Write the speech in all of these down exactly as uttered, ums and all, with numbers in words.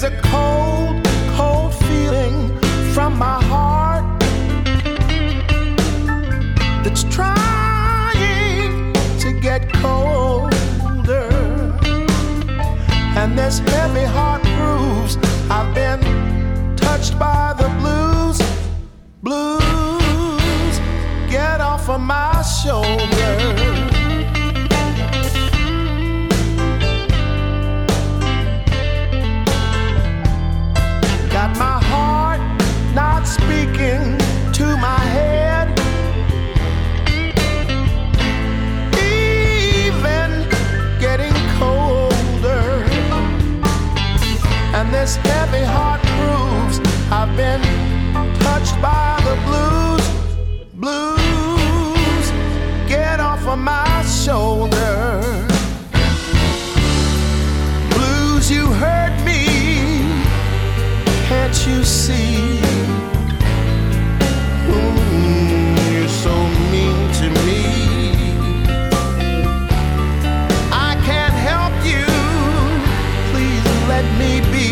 There's a cold, cold feeling from my heart that's trying to get colder. And this heavy heart proves I've been touched by the blues. Blues, get off of my shoulder. Got my heart not speaking to my head, even getting colder. And this heavy heart proves I've been touched by the blues. Blues, get off of my shoulder. Blues, you hurt me, can't you see? Mm, you're so mean to me. I can't help you, please let me be.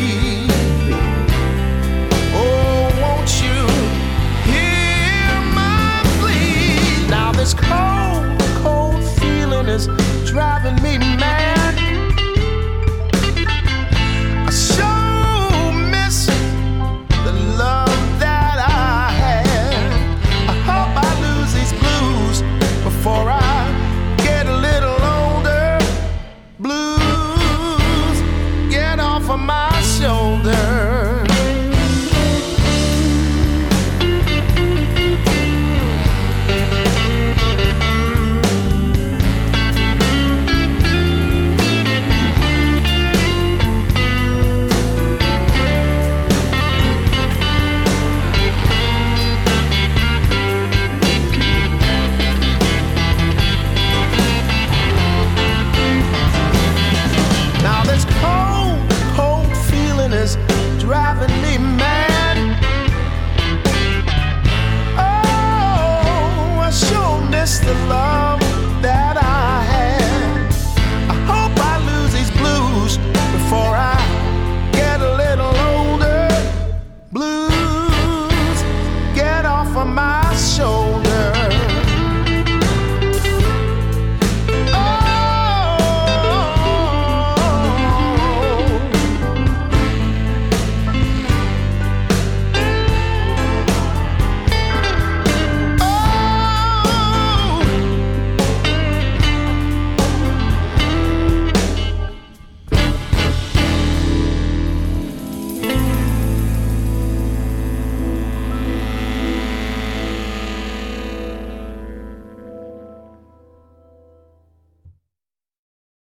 Oh, won't you hear my plea? Now this cold, cold feeling is driving me mad. I sure miss the love that I had. I hope I lose these blues before I get a little older. Blues, get off of my shoulder.